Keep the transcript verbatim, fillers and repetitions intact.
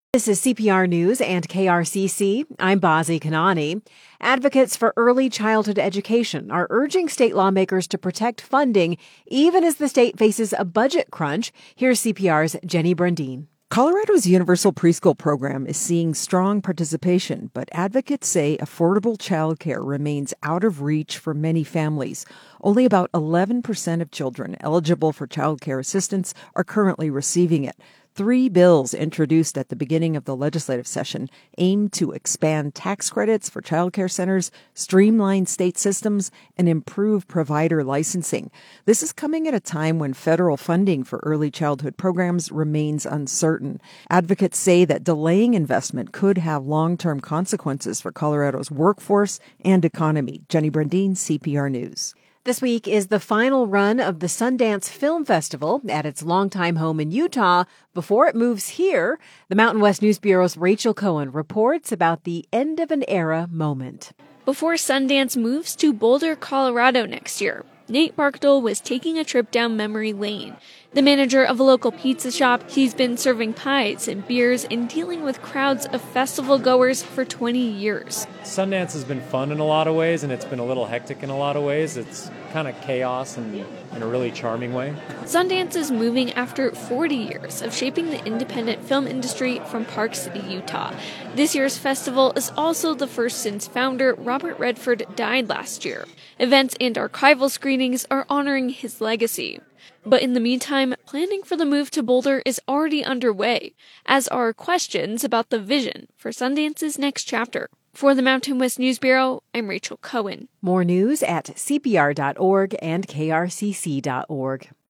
This is C P R News and K R C C. I'm Bazi Kanani. Advocates for early childhood education are urging state lawmakers to protect funding even as the state faces a budget crunch. Here's C P R's Jenny Brundin. Colorado's universal preschool program is seeing strong participation, but advocates say affordable childcare remains out of reach for many families. Only about eleven percent of children eligible for childcare assistance are currently receiving it. Three bills introduced at the beginning of the legislative session aim to expand tax credits for childcare centers, streamline state systems, and improve provider licensing. This is coming at a time when federal funding for early childhood programs remains uncertain. Advocates say that delaying investment could have long-term consequences for Colorado's workforce and economy. Jenny Brundin, C P R News. This week is the final run of the Sundance Film Festival at its longtime home in Utah. Before it moves here, the Mountain West News Bureau's Rachel Cohen reports about the end of an era moment. Before Sundance moves to Boulder, Colorado next year, Nate Barkdale was taking a trip down memory lane. The manager of a local pizza shop, he's been serving pies and beers and dealing with crowds of festival goers for twenty years. Sundance has been fun in a lot of ways, and it's been a little hectic in a lot of ways. It's kind of chaos and in a really charming way. Sundance is moving after forty years of shaping the independent film industry from Park City, Utah. This year's festival is also the first since founder Robert Redford died last year. Events and archival screenings are honoring his legacy. But in the meantime, planning for the move to Boulder is already underway, as are questions about the vision for Sundance's next chapter. For the Mountain West News Bureau, I'm Rachel Cohen. More news at C P R dot org and K R C C dot org.